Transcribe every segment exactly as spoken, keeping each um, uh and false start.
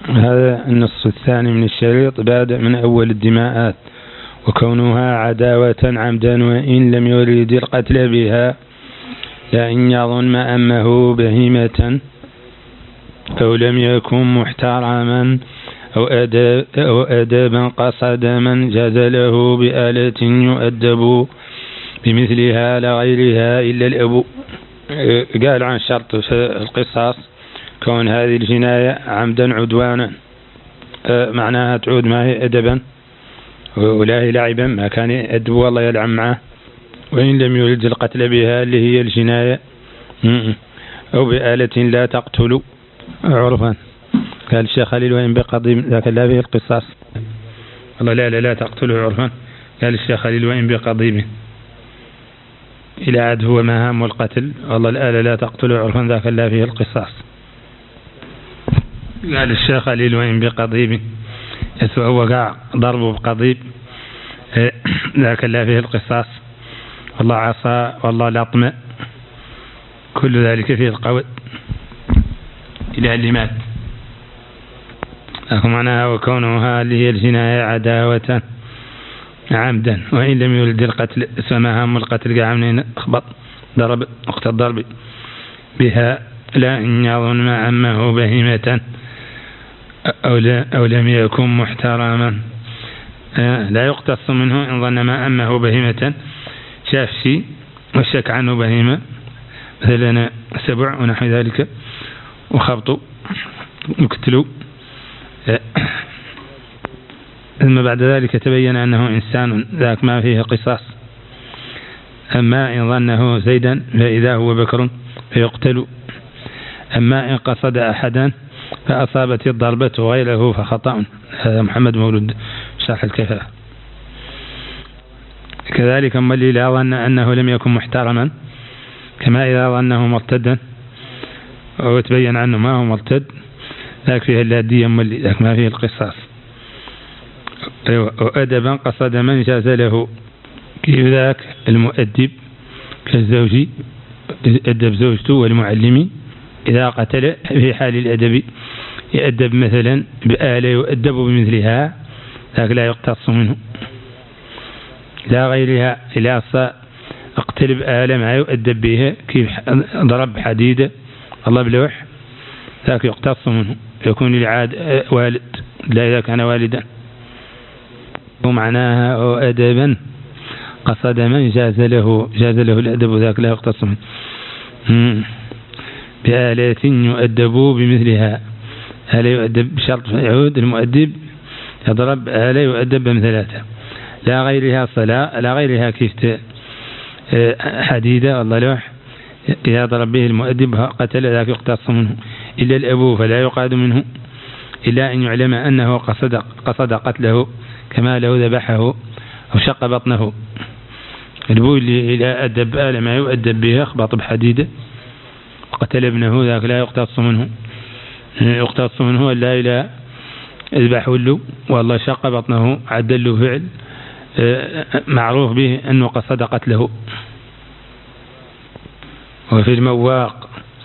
هذا النص الثاني من الشريط بادئ من أول الدماءات، وكونها عداوة عمدا وإن لم يريد القتل بها، لأن يظن أنه بهيمة أو لم يكن محترما أو أدب أو أدبا قصد من جاز له بآلة يؤدب بمثلها لغيرها إلا الأب. قال عن شرط في القصاص كون هذه الجناية عمدا عدوانا، معناها تعود ما هي أدبا ولا هي لعبا، ما كان يأدب والله يلعب معه، وإن لم يرد القتل بها اللي هي الجناية، أو بآلة لا تقتل عرفا. قال الشيخ خليل وإن بقضي ذاك لا به القصاص، والله لا لا لا تقتله عرفا. قال الشيخ خليل وإن بقضيب إلى عاد هو مهام القتل، والله الآلة لا تقتله عرفا ذاك لا فيه القصاص. قال الشيخ خليل وإن بقضيب هو قاع ضربه بقضيب ذاك لا فيه القصاص، والله عصا والله لطمة كل ذلك فيه القول إلى اللي مات. أخو معناها وكونها اللي هي الجناية عداوة عمدا وإن لم يرد القتل، فمهام القتل قاعمين أخبط ضرب وقت الضرب بها، لا إن يظن ما عمه بهيمة أو, أو لم يكن محترما، لا يقتص منه إن ظن ما أمه بهيمة، شاف شيء وشك عنه بهيمة مثلا سبع ونحو ذلك وخبطوا وقتلوا، ثم بعد ذلك تبين أنه إنسان ذاك ما فيه قصاص. أما إن ظنه زيدا فإذا هو بكر فيقتل، أما إن قصد أحدا فأصابت الضربة غيره فخطأ. هذا محمد مولود شرح الكفاءة. كذلك من لا ظن أنه لم يكن محترما، كما إذا ظنه مرتدا وتبين عنه ما هو مرتد، ذاك فيه اللادية ملي ذاك ما فيه القصاص. وأدبا قصد من جاز له، كيف ذاك المؤدب كالزوجي يأدب زوجته، والمعلم إذا قتل في حال الأدب يأدب مثلا بآلة يؤدب بمثلها، ذاك لا يقتص منه. لا غيرها إلى اقتل بآلة ما يؤدب بها، كيف ضرب حديدة الله بلوح، ذاك يقتص منه، يكون العاد والد لا إذا كان والدا. ومعناها أو أدبا قصد من جاز له جاز له الأدب، ذاك لا يقتص منه بآلة يؤدب بمثلها. آلة يؤدب بشرط يعود المؤدب يضرب آلة يؤدب بمثلاتها، لا غيرها صلاة، لا غيرها كيف حديدة والله لوح إذا ضرب به المؤدب قتل ذاك يقتص منه. إلا الأبو فلا يقاد منه إلا أن يعلم أنه قصد قصد قتله، كما لو ذبحه أو شق بطنه. الأبو اللي إذا أدب آلة ما يؤدب به أخبط بحديدة قتل ابنه، ذاك لا يقتص منه. يقتص منه لا إلى اذبحه له والله شق بطنه عدل له فعل معروف به أنه قصد قتله. وفي المواق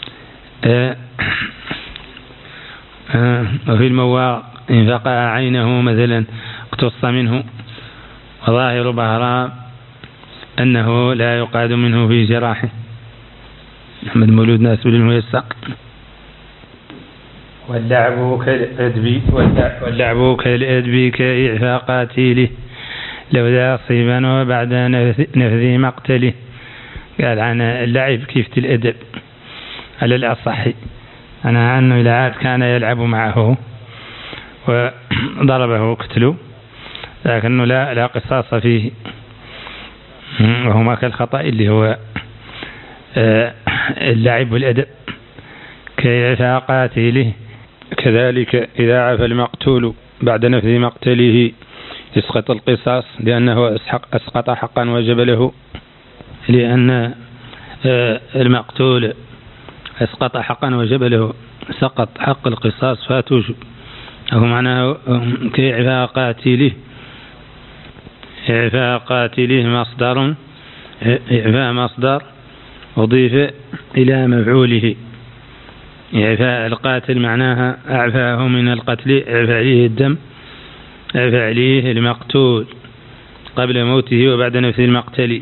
وفي المواق إن فقع عينه مثلا اقتص منه، وظاهر بهرام أنه لا يقاد منه في جراحه. محمد مولود ناس بالميسق. واللعب كالأدب واللعب كالأدب كإعفاء قاتله لو ذا صيبا وبعد نفذ مقتله. قال عن اللعب كيف الأدب على الأصح، أنا أنه إذا عاد كان يلعب معه وضربه قتله، لكنه لا لا قصاص فيه، وهما كالخطأ اللي هو اللعب والأدب كإعفاء قاتله. كذلك إذا عفى المقتول بعد نفذ مقتله يسقط القصاص، لأنه أسقط حقا وجب له، لأن المقتول أسقط حقا وجب له، سقط حق القصاص فاتوجب. أو معناه كإعفاء قاتله، إعفاء قاتله مصدر، إعفاء مصدر أضيف إلى مفعوله، إعفاء القاتل معناها أعفاه من القتل، إعفاء عليه الدم، إعفاء عليه المقتول قبل موته وبعد نفس المقتل.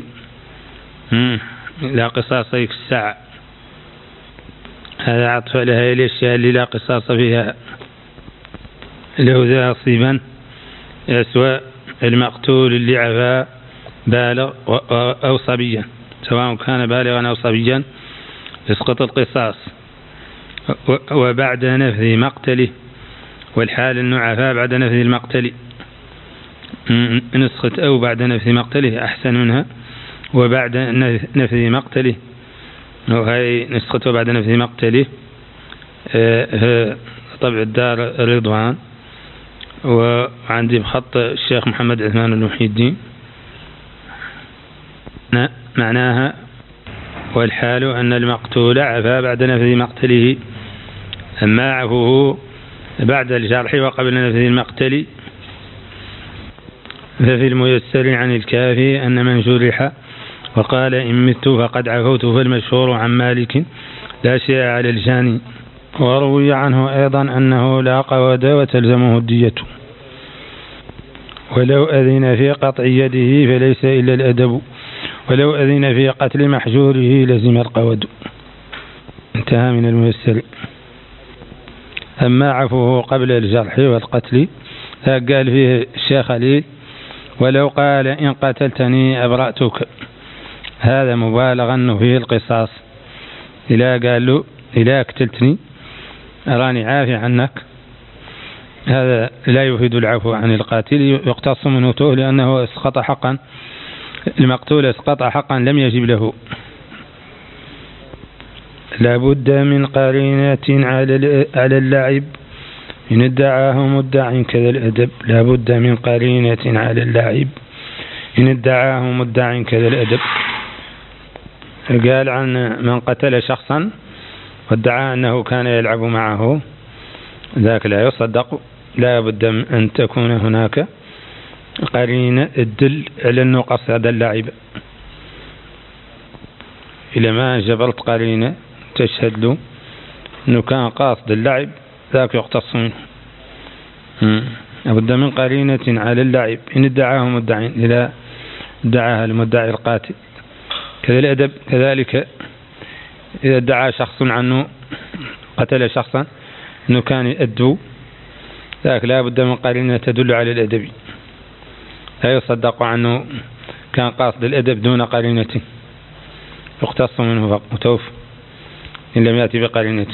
لا قصاص في الساعة، هذا عطف لها الأشياء اللي لا قصاص فيها. له ذا صيبا يسوى المقتول اللي عفا بالغ أو صبيا، سواء كان بالغا أو صبيا يسقط القصاص. وبعد نفذ مقتله، والحال أنه عفا بعد نفذ المقتل، نسخة أو بعد نفذ مقتله أحسن منها وبعد نفذ مقتله، وهي نسخته بعد نفذ مقتله طبع الدار الرضوان، وعندي بخط الشيخ محمد عثمان المحي الدين. معناها والحال أن المقتول عفا بعد نفذ مقتله، أما عفوه بعد الجرح وقبل نفذ المقتل ففي الميسر عن الكافي أن من جرح وقال إن مت فقد عفوت، فالمشهور عن مالك لا شيء على الجاني. وروي عنه أيضا أنه لا قود وتلزمه الدية، ولو أذن في قطع يده فليس إلا الأدب، ولو أذن في قتل محجوره لزم القود. انتهى من الميسر. أما عفوه قبل الجرح والقتل قال فيه الشيخ خليل ولو قال إن قتلتني أبرأتك، هذا مبالغا أنه فيه القصاص. إذا قال له إذا قتلتني أراني عافي عنك، هذا لا يفيد العفو عن القاتل، يقتص منه توه لأنه اسقط حقا، المقتول اسقط حقا لم يجب له. لابد من قرينة على اللعب إن ادعاه مدع كذا الأدب، لابد من قرينة على اللعب إن ادعاه مدع كذا الأدب. قال عن من قتل شخصا وادعى أنه كان يلعب معه، ذاك لا يصدق، لا بد أن تكون هناك قرينة تدل على أنه قصد اللعب. إلى ما جبرت قرينة تشهد له أنه كان قاصد اللعب، ذاك يقتص منه. لابد من قرينة على اللعب إن ادعاه مدعين، إذا ادعاها المدعي القاتل. كذا الأدب كذلك إذا ادعى شخص عنه قتل شخصا أنه كان يأدب، ذاك لا بد من قرينة تدل على الأدب، لا يصدق عنه كان قاصد الأدب دون قرينة، يقتص منه متوف إن لم يأتي بقرينة.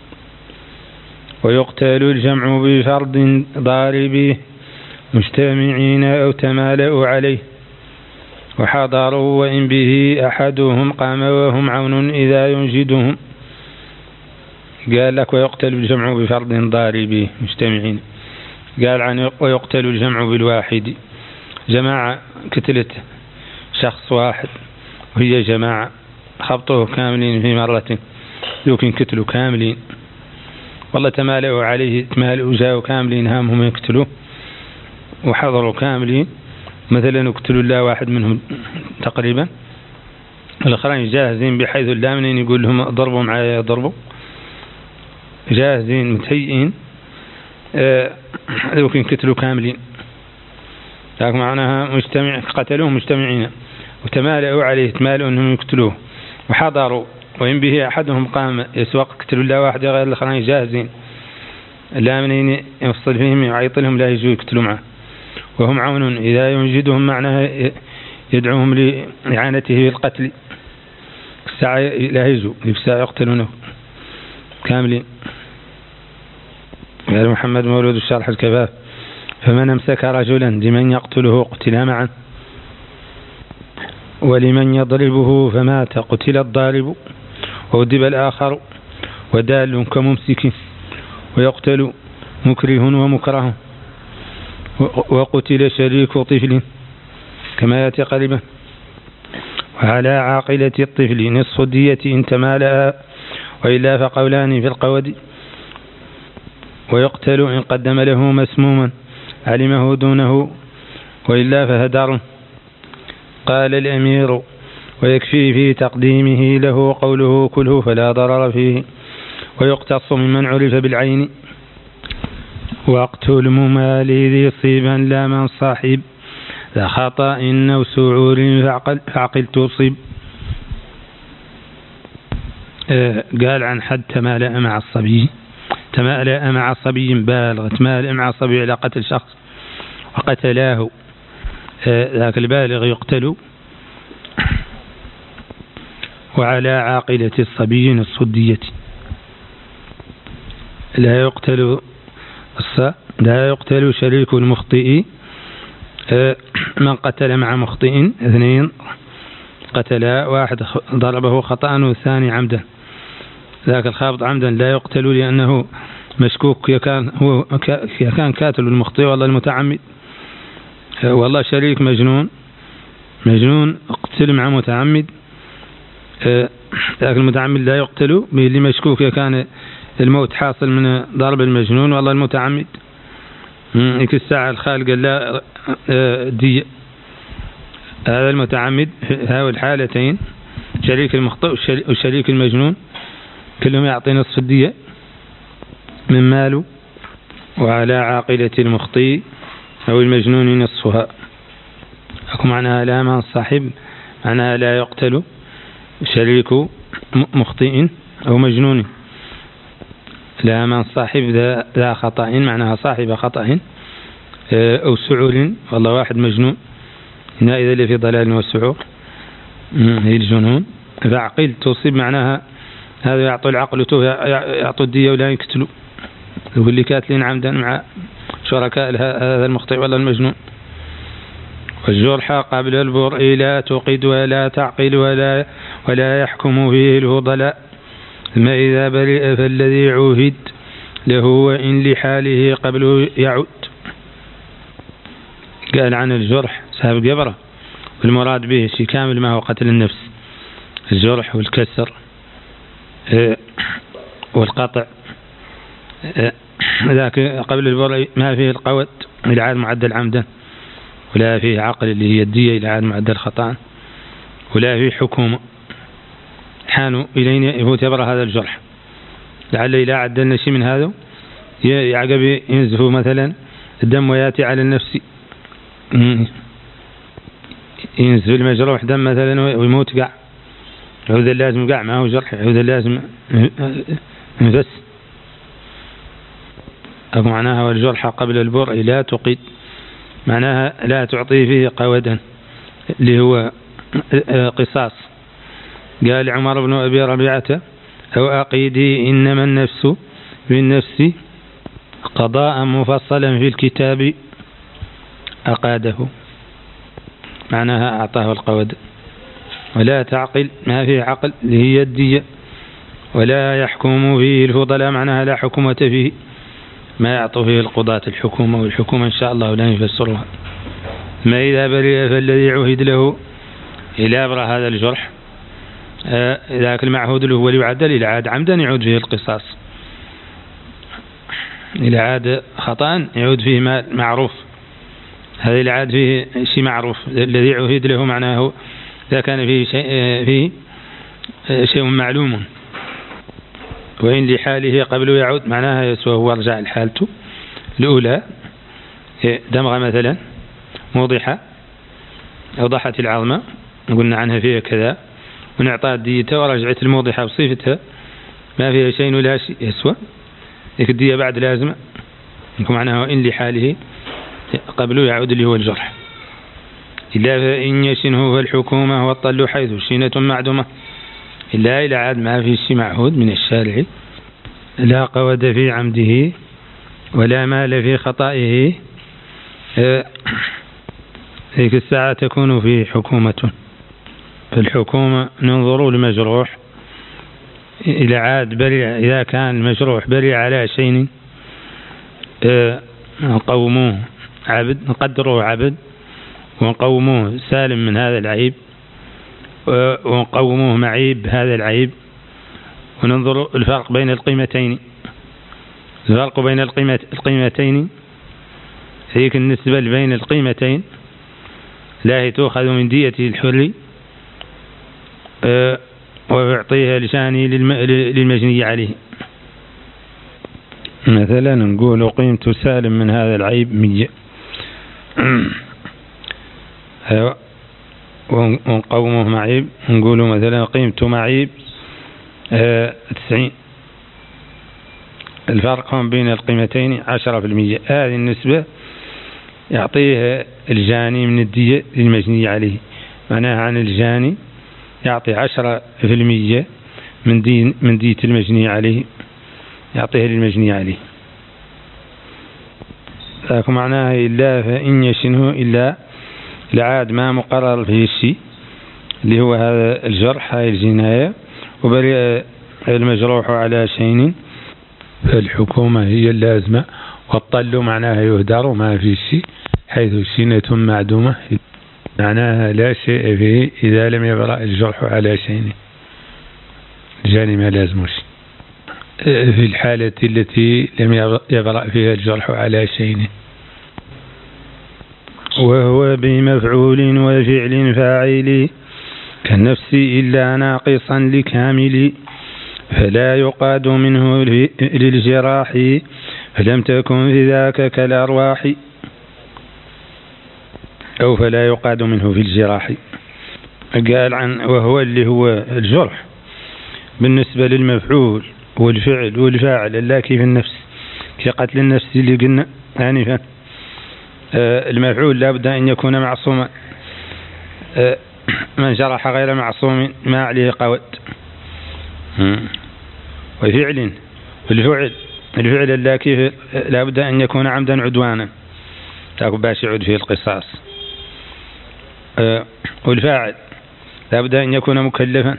ويقتل الجمع بفرض ضاربه مجتمعين أو تمالأوا عليه وحضروا وإن به أحدهم قام وهم عون إذا ينجدهم. قال لك ويقتل الجمع بفرض ضاربه مجتمعين، قال عن ويقتل الجمع بالواحد، جماعة كتلت شخص واحد وهي جماعة خبطوه كاملين في مرة، يمكن كتلوا كاملين، والله تمالئوا عليه، تمالئوا جاءوا كاملين هامهم يقتلوه وحضروا كاملين، مثلا يقتلوا الله واحد منهم تقريبا، الآخرين جاهزين بحيث اللامنين يقول لهم ضربوا معايا ضربوا، جاهزين متهيئين، آه يمكن كتلوا كاملين، لكن معناها مجتمع قتلوه مجتمعين وتمالئوا عليه، تمالئوا أنهم يقتلوه وحضروا وإن به أحدهم قام يسوق قتلوا الله واحد غير الآخرين جاهزين، اللامنين يفصل فيهم يعيط لهم لا يجوا يقتلوا معه، وهم عون إذا ينجدهم معناها يدعوهم لإعانته بالقتل، الساعة لا يجوا الساعة يقتلونه كاملين. قال محمد مولود الشرح الكفاف فمن امسك رجلا لمن يقتله قتل معا، ولمن يضربه فمات قتل الضارب، وأدب الآخر ودال كممسك، ويقتل مكره ومكره، وقتل شريك طفل كما يأتي قريبا. وعلى عاقلة الطفل نصف الدية إن تمالأ وإلا فقولان في القود، ويقتل إن قدم له مسموما علمه دونه وإلا فهدر. قال الأمير ويكفي في تقديمه له قوله كله فلا ضرر فيه، ويقتص ممن عرف بالعين. واقتل ممال ذي صيبا لا من صاحب ذا خطأ أو سعور فعقل, فعقل تصيب. آه قال عن حد تمالأ مع الصبي، تمالأ مع صبي بالغ، تمالأ مع صبي على قتل شخص وقتلاه، آه ذاك البالغ يقتل. وعلى عاقلة الصبي الصدية لا يقتل لا يقتل شريك المخطئ، من قتل مع مخطئ اثنين قتلا، واحد ضربه خطأ والثاني عمدا. ذاك الخابط عمدا لا يقتل لأنه مشكوك كان هو كان كاتل المخطئ والله المتعمد، والله شريك مجنون مجنون اقتل مع متعمد، ذاك المتعمد لا يقتل اللي مشكوك كان الموت حاصل من ضرب المجنون والله المتعمد. ذيك الساعة الخالق لا دي هذا المتعمد هاو الحالتين شريك المخطئ وشريك المجنون كلهم يعطي نصف الدية من ماله. وعلى عاقلة المخطئ أو المجنون نصفها. أكو معناها لا من صاحب معناها لا يقتل شريك مخطئ أو مجنون. لا من صاحب ذا, ذا خطأ معناها صاحب خطأ أو سعور والله واحد مجنون، هنا إذا اللي في ضلال والسعور هي الجنون. فعقل تصيب معناها هذا يعطوا العقل يعطوا الدية ولا يقتلوا، واللي كاتلين عمدا مع شركاء هذا المخطئ والله المجنون. والجرح قبل البرء لا تقد ولا تعقل ولا ولا يحكم فيه الفضلاء، ما إذا برئ فالذي عهد له وإن لحاله قبله يعود. قال عن الجرح سابق قبره والمراد به شيء كامل ما هو قتل النفس، الجرح والكسر والقطع. ذاك قبل البرء ما فيه القوت إلى عاد معدل عمدا، ولا فيه عقل اللي هي الدية إلى عاد معدل خطأ، ولا فيه حكومة. حانوا إلين يفوت يبرى هذا الجرح لعل إذا عدلنا شيء من هذا يعقب ينزفوا مثلا الدم وياتي على النفس، ينزف المجروح دم مثلا ويموت قع، عود اللازم قع ما هو جرح، عود اللازم انفس. أو معناها والجرح قبل البرء لا تقيد معناها لا تعطي فيه قودا اللي هو قصاص. قال عمر بن أبي ربيعة أو أقيدي إنما النفس بالنفس قضاء مفصلا في الكتاب أقاده معناها أعطاه القود. ولا تعقل ما فيه عقل اللي هي الدية، ولا يحكم فيه الفضلاء معناها لا حكومة فيه ما يعطوا فيه القضاة الحكومة، والحكومة إن شاء الله لا يفسرها. ما إذا برئ فالذي عهد له إلى أبرى هذا الجرح ذاك المعهود اللي هو يعدل إلى عاد عمدا يعود فيه القصاص، إلى عاد خطأ يعود فيه معروف، هذا إلى عاد فيه شيء معروف الذي عهد له معناه إذا كان فيه شيء فيه شيء معلوم. وإن لحاله قبله يعود معناها يسوى هو رجع لحالته الأولى، دمغة مثلا موضحة أوضحت العظمة قلنا عنها فيها كذا ونعطى ديتها ورجعت الموضحة بصفتها ما فيها شيء ولا شيء يسوى ذيك الدية بعد لازمة معناها وإن لحاله قبله يعود اللي هو الجرح. إلا فإن يشنه فالحكومة والطل حيث شينة معدومة، إلا إلى عاد ما في شيء معهود من الشارع، لا قود في عمده ولا مال في خطائه، ذيك الساعة تكون في حكومة. الحكومة ننظر للمجروح إلى عاد بريء، إذا كان المجروح بريء على شيء نقوموه عبد نقدروه عبد ونقوموه سالم من هذا العيب ونقوموه معيب هذا العيب، وننظر الفرق بين القيمتين. الفرق بين القيمة القيمتين هيك النسبة بين القيمتين لا هي تؤخذ من دية الحر ويعطيها لشاني للمجني عليه مثلا نقول قيمة سالم من هذا العيب مية ونقومه معيب، نقوله مثلا قيمته معيب تسعين. الفرق بين القيمتين عشرة في المية. هذه النسبة يعطيها الجاني من الدية للمجني عليه، معناها عن الجاني يعطي عشرة في المية من دي من دية المجني عليه، يعطيها للمجني عليه. لكن معناها إلا فإن يشنه إلا لعاد ما مقرر فيه الشيء اللي هو هذا الجرح، هاي الجناية، وبرئ المجروح على شيء فالحكومة هي اللازمة، والطل معناها يهدر ما في شيء حيث سنة معدومة، معناها لا شيء فيه إذا لم يبرأ الجرح على شيء، الجاني ما لازمش. في الحالة التي لم يبرأ فيها الجرح على شيء، وهو بمفعول وفعل فاعل كالنفس إلا ناقصا لكامل، فلا يقاد منه للجراح فلم تكن في ذاك كالأرواح، أو فلا يقاد منه في الجراح. قال عن وهو اللي هو الجرح بالنسبة للمفعول والفعل والفاعل اللاكي في النفس، في قتل النفس اللي قلنا آنفا. المفعول لابد أن يكون معصوما، من جرح غير معصوم ما عليه قود. وفعل والفعل الفعل اللاكي لابد أن يكون عمدا عدوانا، تاكو باش يعود فيه القصاص. والفاعل لابد أن يكون مكلفا،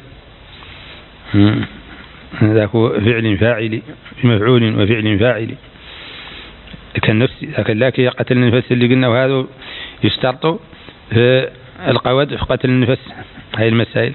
ذاك فعل فاعل مفعول وفعل فاعل كالنفس. ذاك اللاكي قتل النفس اللي قلنا، وهذا يشترط في القود في قتل النفس. هاي المسائل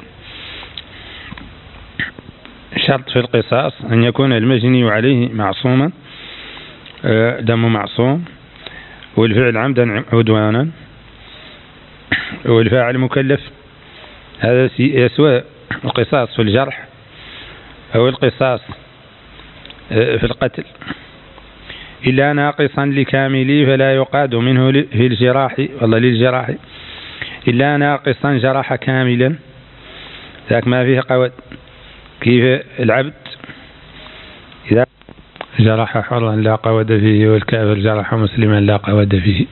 شرط في القصاص أن يكون المجني عليه معصوما، دم معصوم، والفعل عمدا عدوانا، والفاعل مكلف. هذا يسوى القصاص في الجرح أو القصاص في القتل. إلا ناقصا لكامل فلا يقاد منه في الجراح، والله للجراح. إلا ناقصا جرح كاملا، ذاك ما فيه قود. كيف العبد إذا جرح حرا لا قود فيه، والكافر جرح مسلما لا قود فيه.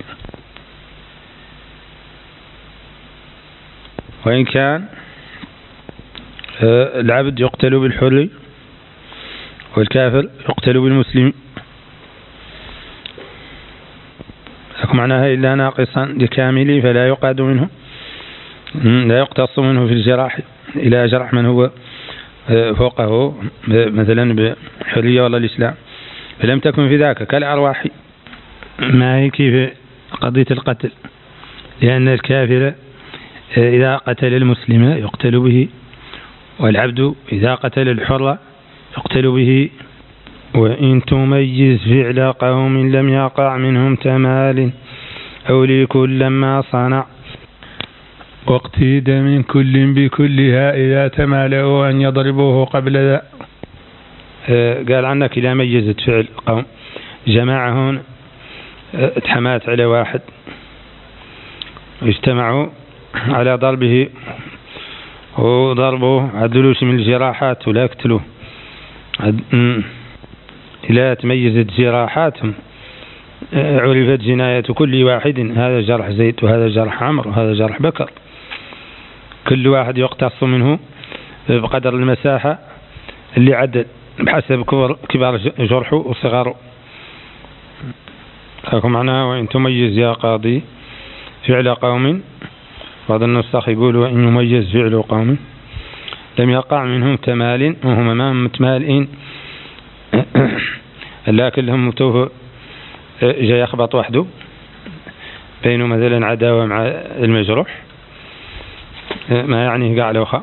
وإن كان العبد يقتل بالحر والكافر يقتل بالمسلم، معناها إلا ناقصا لكامل فلا يقاد منه، لا يقتص منه في الجراح إلى جرح من هو فوقه مثلا بحرية ولا الإسلام. فلم تكن في ذاك كالأرواح، ما هي كيف قضية القتل، لأن الكافر إذا قتل المسلم يقتل به، والعبد إذا قتل الحر يقتل به. وإن تميز فعل قوم لم يقع منهم تمال، أو لكل ما صنع واقتيد من كل بكلها إذا تمالوا أن يضربوه قبل ذا. قال عنك إذا ميزت فعل قوم، جماعة هون اتحمات على واحد واجتمعوا على ضربه، وضربوه عدلوش من الجراحات ولا يقتلوه. إذا تميزت جراحاتهم عرفت جناية كل واحد، هذا جرح زيد وهذا جرح عمرو وهذا جرح بكر، كل واحد يقتص منه بقدر المساحة اللي عدد بحسب كبار جرحه وصغاره. لكم معناها وإن تميز يا قاضي فعل قوم، بعض النسخ يقول وإن يميز فعل قوم لم يقع منهم تمال، وهم ما متمالئين، لكن لهم متوه جاي يخبط وحده بينه مثلا عداوة مع المجروح، ما يعني قاع لوخا.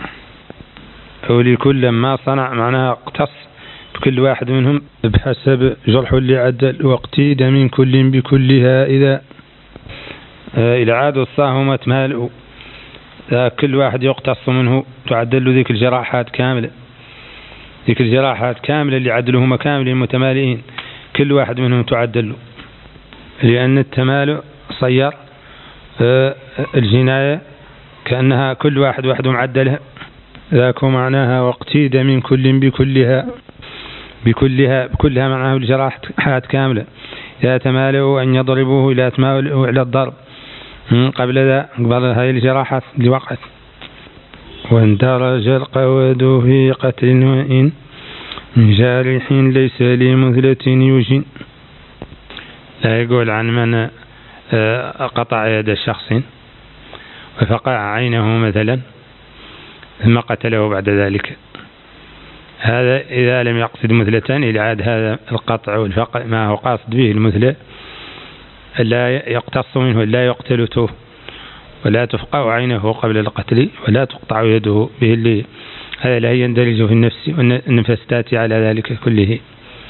ولكل ما صنع معناها اقتص بكل واحد منهم بحسب جرحه اللي عدل. واقتيد من كل بكلها إذا إلى عاد الصاهم تمالئوا، كل واحد يقتص منه تعدل له ذيك الجراحات كاملة، ذيك الجراحات كاملة اللي عدلوهما كاملين متمالئين. كل واحد منهم تعدل له، لأن التمالؤ صير الجناية كأنها كل واحد وحده معدلها، ذاك معناها واقتيد من كل بكلها بكلها بكلها معناها الجراحات كاملة يتمالئ أن يضربوه إلى أتماله على الضرب قبل ذا قبل هذه الجراحات اللي وقعت. واندرج القود في قتل وإن من جارح ليس لمثلة يجن. لا يقول عن من قطع يد شخص وفقع عينه مثلا ثم قتله بعد ذلك، هذا إذا لم يقصد مثلة إلى هذا القطع والفقع ما هو قاصد به المثلة لا يقتص منه، لا يقتلته ولا تفقع عينه قبل القتل ولا تقطع يده به اللي هذا لا يندرج في النفس والنفس تأتي على ذلك كله.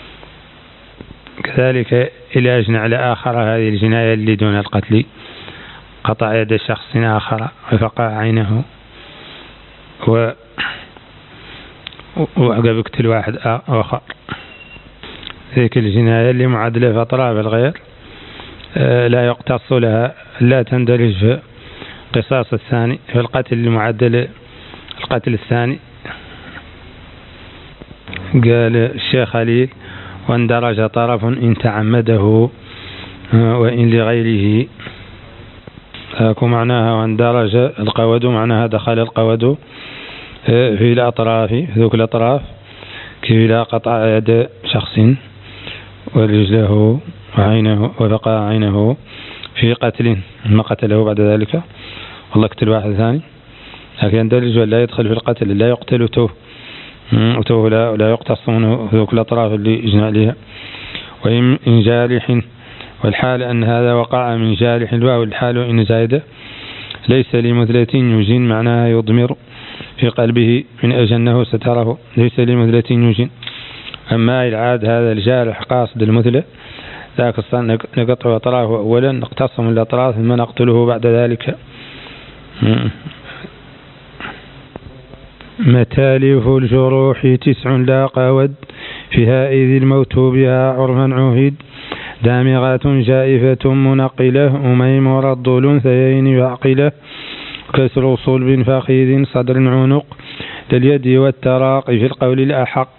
كذلك إلى على آخر هذه الجناية اللي دون القتل، قطع يد شخص آخر وفقع عينه و وعقب يقتل واحد آخر، ذيك الجناية اللي معادلة في أطراف الغير لا يقتص لها، لا تندرج في قصاص الثاني في القتل المعدل القتل الثاني. قال الشيخ خليل واندرج طرف إن تعمده وإن لغيره، هاكو معناها واندرج القود معناها دخل القود في الأطراف في ذوك الأطراف كي لا قطع يد شخص ورجله وعينه وبقى عينه في قتل ما قتله بعد ذلك والله قتل واحد ثاني، لكن يندرج ولا يدخل في القتل لا يقتل توه وتوه لا, لا يقتص منه ذوك الأطراف اللي يجنى عليها. وإن جارح والحال أن هذا وقع من جارح والحال إن زايدة ليس لمثلة يجين معناها يضمر في قلبه من أجنه ستره ليس لمثلة يجين. أما العاد هذا الجارح قاصد المثلة ذاك الصن نقطع أطرافه أولا نقتص من الأطراف ثم نقتله بعد ذلك. متالف الجروح تسع لا قود فيها إذ الموت بها عرفا عهد دامغات جائفة منقلة أميم رد الأنثيين يعقله كسر صلب فخذ صدر عنق لليد والتراقي في القول الأحق.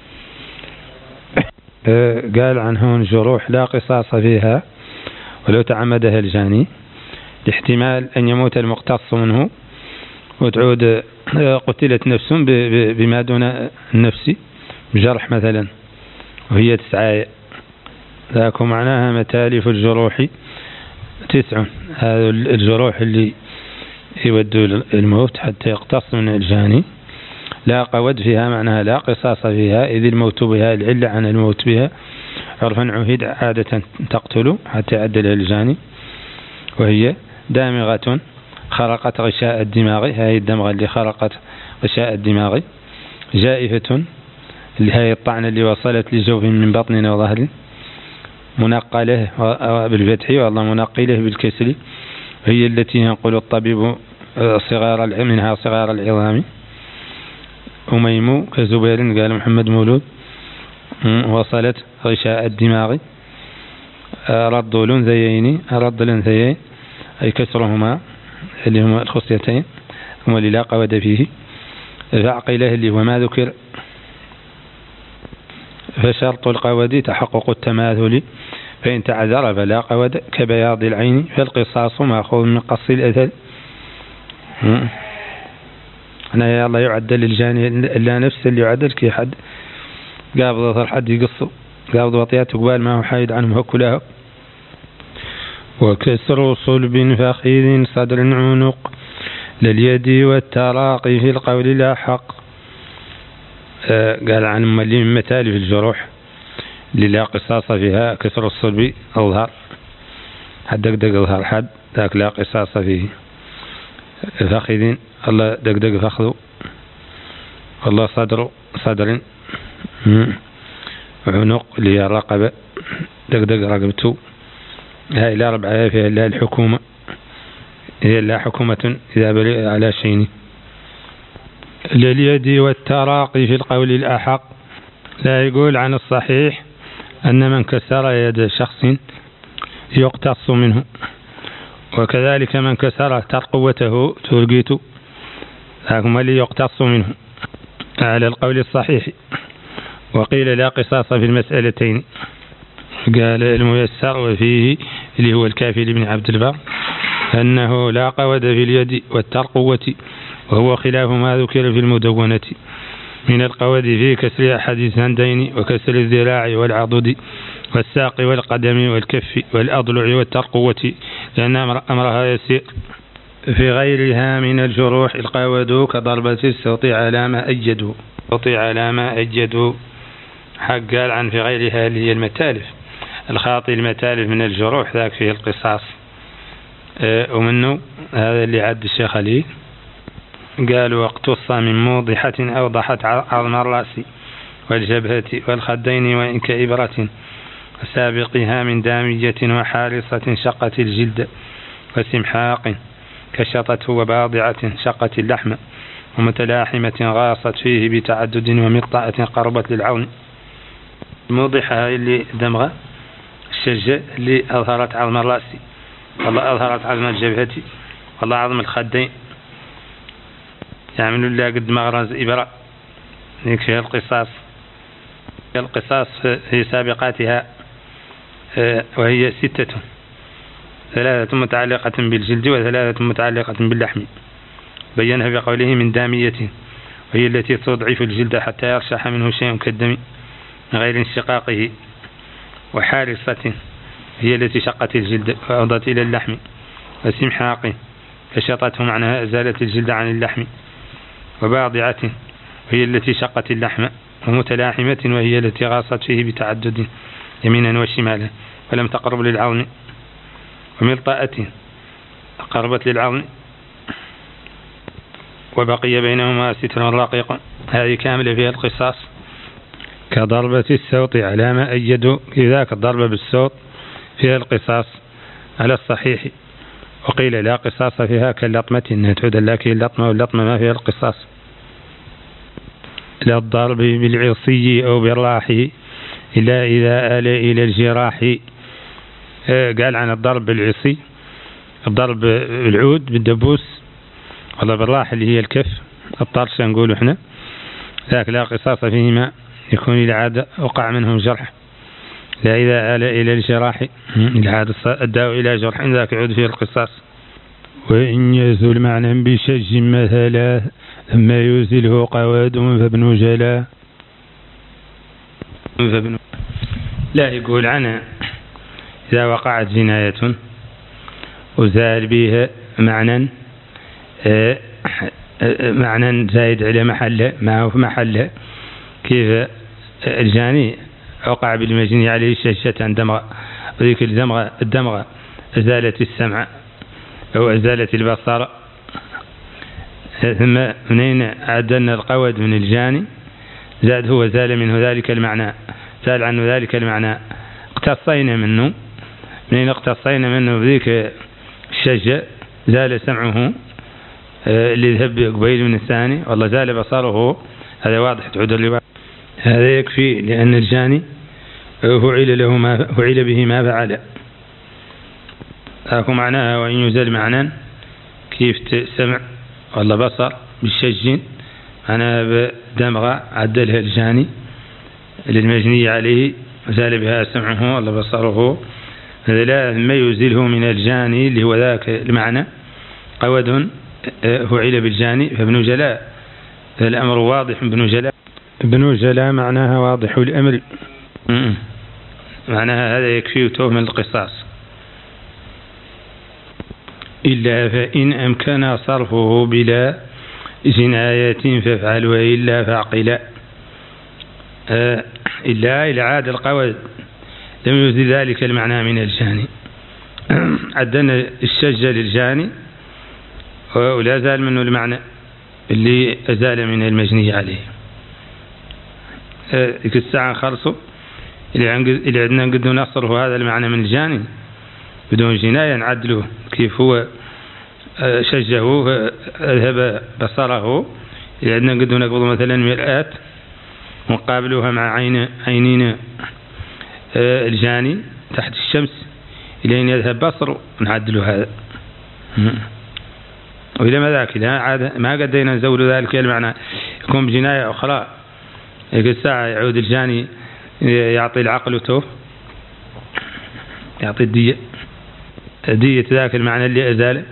قال عنه الجروح لا قصاص فيها ولو تعمدها الجاني لاحتمال أن يموت المقتص منه وتعود قتلت نفس بما دون النفس بجرح مثلا وهي تسعى، ذاك معناها متالف الجروح تسع، هذا الجروح اللي يودوا الموت حتى يقتص من الجاني لا قود فيها معناها لا قصاص فيها إذ الموت بها العلة عن الموت بها عرفا عهد عادة تقتل حتى يعدل الجاني. وهي دامغة خرقت غشاء الدماغ، هذه الدمغة اللي خرقت غشاء الدماغ، جائفة اللي هي الطعنة اللي وصلت لجوف من بطن وظهر، منقله بالفتح والله منقله بالكسر، هي التي ينقل الطبيب صغار منها صغار العظام. أميم كزبير قال محمد مولود وصلت غشاء الدماغ. رد الأنثيين رد الأنثيين أي كسرهما اللي هما الخصيتين هما اللي لا قود فيه. فعقله اللي هو ما ذكر. فشرط القود تحقق التماثل فإن تعذر فلا قود كبياض العين فالقصاص مأخوذ من قص الأثل. أنا يا الله يعدل الجاني إلا نفس اللي يعدل كي حد قابض ظهر حد يقصه قابض وطيات قبال ما هو حايد عنهم هكلاه. وكسر صلب فخذ صدر عنق لليد والتراقي في القول لا حق. آه قال عن ملي من متالف الجروح اللي لا قصاص فيها كسر الصلب الظهر حد دقدق الظهر حد ذاك لا قصاص فيه. فخذ الله دقدق فخذه والله صدر صدر عنق اللي هي الرقبة دقدق رقبته. هاي لا ربع فيها إلا الحكومة، هي لا حكومة إذا بلغ على شيء. لليد والتراقي في القول الأحق. لا يقول عن الصحيح أن من كسر يد شخص يقتص منه، وكذلك من كسر ترقوته ترقيت هكما اللي يقتص منه على القول الصحيح. وقيل لا قصاص في المسألتين. قال الميسر وفيه اللي هو الكافي لابن عبد البر أنه لا قود في اليد والترقوة، وهو خلاف ما ذكر في المدونة من القود في كسر أحد السندين وكسر الذراع والعضد والساق والقدم والكف والأضلع والترقوة، لأن أمرها يسير. في غيرها من الجروح القود كضربة السوط على ما أجدوا السوط على ما أجدوا حق قال عن في غيرها اللي هي المتالف الخاطي المتالف من الجروح ذاك فيه القصاص. أه ومنه هذا اللي عد الشيخ علي قالوا واقتص من موضحة أوضحت عظم الرأس والجبهة والخدين وإن كإبرة، وسابقها من دامية وحارصة شقت الجلد، وسمحاق كشطته وباضعة شقت اللحم، ومتلاحمة غاصت فيه بتعدد، ومقطعة قربت للعون. الموضحة اللي دمغة الشجة اللي أظهرت عظم الرأس، والله أظهرت عظم الجبهة، والله عظم الخدين، يعملوا لها قد مغرز إبرة يكفي القصاص. القصاص في سابقاتها وهي ستة، ثلاثة متعلقة بالجلد وثلاثة متعلقة باللحم، بينها بقوله من دامية، وهي التي تضعف الجلد حتى يرشح منه شيء كالدم من غير انشقاقه، وحارصة هي التي شقت الجلد وأوضت إلى اللحم، وسمحاق كشطته معناها أزالت الجلد عن اللحم، وباضعة وهي التي شقت اللحم، ومتلاحمة وهي التي غاصت فيه بتعدد يمينا وشمالا فلم تقرب للعون، وملطأة قربت للعون، وبقي بينهما ستر رقيق. هذه كاملة فيها القصاص. كضربة السوط على ما أيدوا، كذاك الضربة بالسوط فيها القصاص على الصحيح. وقيل لا قصاص فيها كاللطمة إنها تعود لكن اللطمة واللطمة ما فيها القصاص. لا الضرب بالعصي أو بالراح إلا إذا آل إلى الجراح. قال عن الضرب بالعصي الضرب بالعود بالدبوس، والله بالراح اللي هي الكف الطرش نقول احنا، ذاك لا قصاص فيهما يكون إلى عادة وقع منهم جرح. لا إذا آل إلى الجراح العادة الداء إلى جرح ذاك يعود فيه القصاص. وإن يزل معنى بشج مثلا ثم يزله قواد فابن جلا فابن لا يقول عنه إذا وقعت جناية وزال بها معنى معنى زايد على محله معه في محله، كيف الجاني وقع بالمجني عليه شجة دمغة، وذيك الدمغة الدمغة أزالت السمع أو أزالت البصر، ثم منين عدلنا القود من الجاني زاد هو زال منه ذلك المعنى، زال عنه ذلك المعنى، اقتصينا منه منين اقتصينا منه بذيك الشجة زال سمعه اللي ذهب قبيل من الثاني، والله زال بصره، هذا واضح تعود الرواية. هذا يكفي لأن الجاني فعل له ما فعل به ما فعل. هاكو معناها وإن يزال معنى كيف سمع والله بصر بالشج أنا بدمغة عدلها الجاني للمجني عليه زال بها سمعه والله بصره، هذا لا ما يزيله من الجاني اللي هو ذاك المعنى قود فعل بالجاني فابن جلاء، الأمر واضح. ابن جلاء ابن جلاء معناها واضح الأمر، معناها هذا يكفي توهم القصاص. إلا فإن أمكن صرفه بلا جناية فافعل، وإلا فاعقلا. آه إلا إلى عاد القود لم يزل ذلك المعنى من الجاني، عدنا الشجة للجاني ولا زال منه المعنى اللي أزال من المجني عليه. ذيك الساعة خلصوا اللي عندنا نقدر نصرف هذا المعنى من الجاني بدون جناية نعدله، كيف هو شجه أذهب بصره، اللي عندنا نقدر نقبض مثلا مرآة ونقابلوها مع عين عينين الجاني تحت الشمس إلى أن يذهب بصره نعدله هذا. وإذا ما ذاك إذا عاد ما قدينا نزول ذلك المعنى يكون بجناية أخرى الساعة يعود الجاني يعطي العقل وتوه يعطي الدية دية ذاك المعنى اللي أزال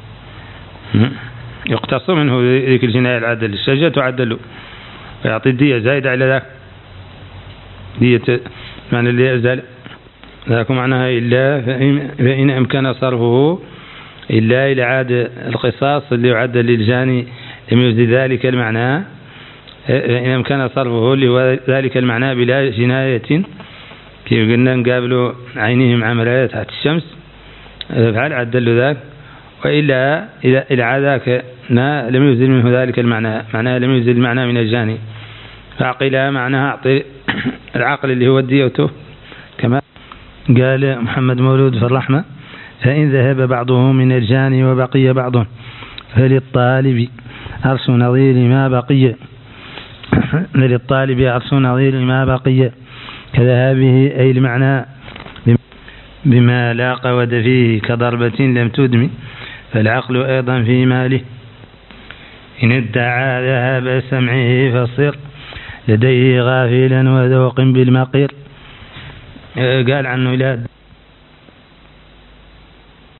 يقتص منه ذيك الجناية العدل الشجة تعدله ويعطي الدية زايدة على ذاك دية المعنى اللي أزال ذاك معناها إلا فإن, فإن أمكن صرفه إلا إلى عاد القصاص اللي يعدل للجاني لم يزد ذلك المعنى إن أمكن صرفه لذلك المعنى بلا جناية كيف قلنا نقابلوا عينهم عمليات تحت الشمس فعل عدل ذاك وإلا إلى عادك ما لم يزل منه ذلك المعنى معناه لم يزل المعنى من الجاني فعقلها معناها أعطي العقل اللي هو الديوته كما قال محمد مولود في الرحمة فإن ذهب بعضه من الجاني وبقي بعضه فللطالب أرس نظير ما بقي للطالب أرس نظير ما بقي كذهابه أي المعنى بما لا قود فيه كضربة لم تدم فالعقل أيضا في ماله إن ادعى ذهاب سمعه فالصر لديه غافلا وذوق بالمقير قال عنه لا